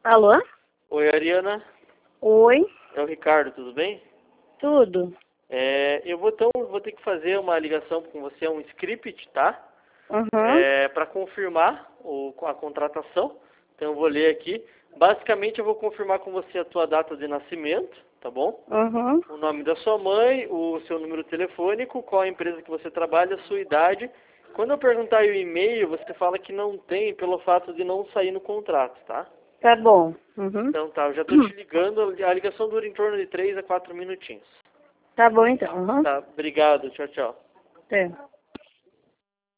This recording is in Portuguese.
Alô? Oi, Ariana. Oi, É o Ricardo, tudo bem? tudo? Eu vou ter que fazer uma ligação com você, um script, tá? Uhum, Para confirmar a contratação. Então eu vou ler aqui. Basicamente eu vou confirmar com você a tua data de nascimento, tá bom? uhum. O nome da sua mãe, o seu número telefônico, qual a empresa que você trabalha, a sua idade. Quando eu perguntar aí o e-mail, você fala que não tem pelo fato de não sair no contrato, tá? Tá bom. Uhum. Então tá, eu já tô te ligando. A ligação dura em torno de 3 a 4 minutinhos. Tá bom então. Uhum. Tá, obrigado, tchau, tchau. É.